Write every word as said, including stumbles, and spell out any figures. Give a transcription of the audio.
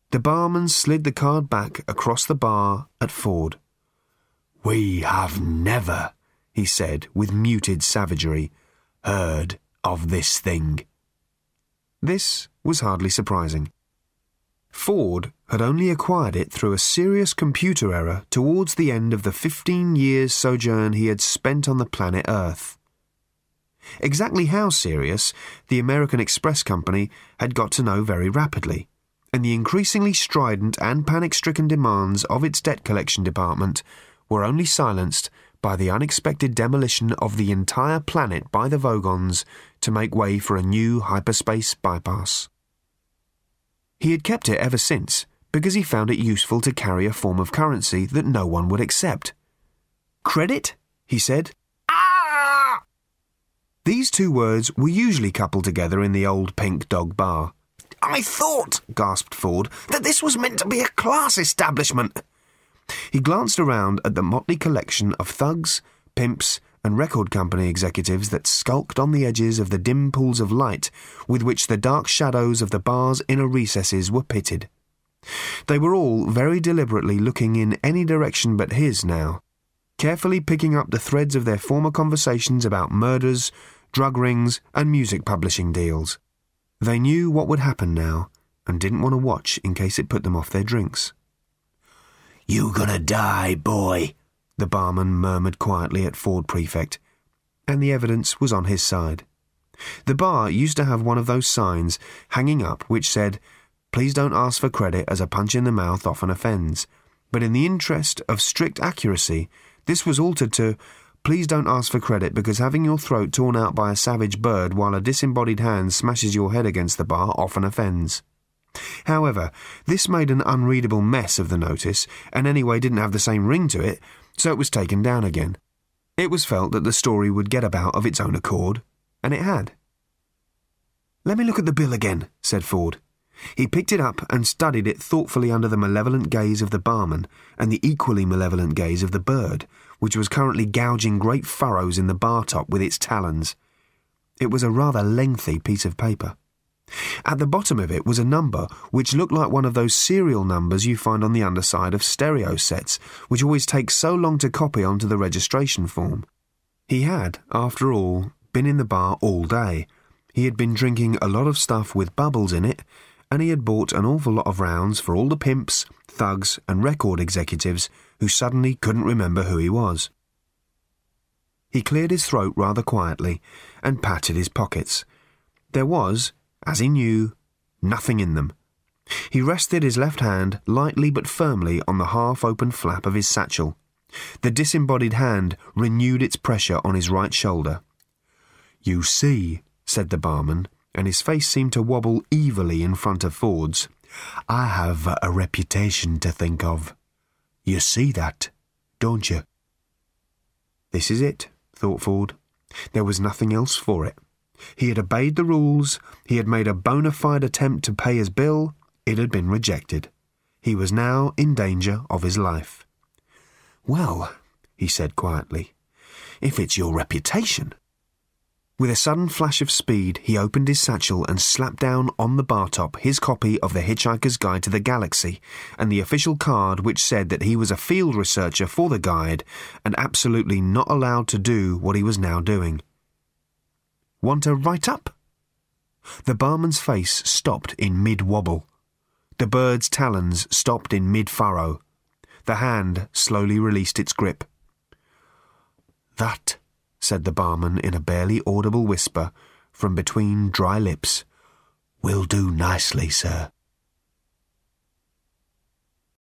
The barman slid the card back across the bar at Ford. "We have never," he said with muted savagery, "heard of this thing." This was hardly surprising. Ford had only acquired it through a serious computer error towards the end of the fifteen years sojourn he had spent on the planet Earth. Exactly how serious, the American Express Company had got to know very rapidly, and the increasingly strident and panic-stricken demands of its debt collection department were only silenced by the unexpected demolition of the entire planet by the Vogons to make way for a new hyperspace bypass. He had kept it ever since because he found it useful to carry a form of currency that no one would accept. "Credit?" he said. "Ah!" These two words were usually coupled together in the old Pink Dog bar. "I thought," gasped Ford, "that this was meant to be a class establishment." He glanced around at the motley collection of thugs, pimps, and record company executives that skulked on the edges of the dim pools of light with which the dark shadows of the bar's inner recesses were pitted. They were all very deliberately looking in any direction but his now, carefully picking up the threads of their former conversations about murders, drug rings, and music publishing deals. They knew what would happen now, and didn't want to watch in case it put them off their drinks. "You gonna die, boy," the barman murmured quietly at Ford Prefect, and the evidence was on his side. The bar used to have one of those signs hanging up which said, "Please don't ask for credit as a punch in the mouth often offends," but in the interest of strict accuracy, this was altered to, "Please don't ask for credit because having your throat torn out by a savage bird while a disembodied hand smashes your head against the bar often offends." However, this made an unreadable mess of the notice, and anyway didn't have the same ring to it, so it was taken down again. It was felt that the story would get about of its own accord, and it had. "Let me look at the bill again," said Ford. He picked it up and studied it thoughtfully under the malevolent gaze of the barman and the equally malevolent gaze of the bird, which was currently gouging great furrows in the bar top with its talons. It was a rather lengthy piece of paper. At the bottom of it was a number which looked like one of those serial numbers you find on the underside of stereo sets, which always take so long to copy onto the registration form. He had, after all, been in the bar all day. He had been drinking a lot of stuff with bubbles in it, and he had bought an awful lot of rounds for all the pimps, thugs, and record executives who suddenly couldn't remember who he was. He cleared his throat rather quietly and patted his pockets. There was, as he knew, nothing in them. He rested his left hand lightly but firmly on the half-open flap of his satchel. The disembodied hand renewed its pressure on his right shoulder. "You see," said the barman, and his face seemed to wobble evilly in front of Ford's, "I have a reputation to think of. You see that, don't you?" This is it, thought Ford. There was nothing else for it. He had obeyed the rules, he had made a bona fide attempt to pay his bill, it had been rejected. He was now in danger of his life. "Well," he said quietly, "if it's your reputation." With a sudden flash of speed, he opened his satchel and slapped down on the bar top his copy of The Hitchhiker's Guide to the Galaxy and the official card which said that he was a field researcher for the guide and absolutely not allowed to do what he was now doing. "Want a write-up?" The barman's face stopped in mid-wobble. The bird's talons stopped in mid-furrow. The hand slowly released its grip. "That," said the barman in a barely audible whisper from between dry lips, "will do nicely, sir."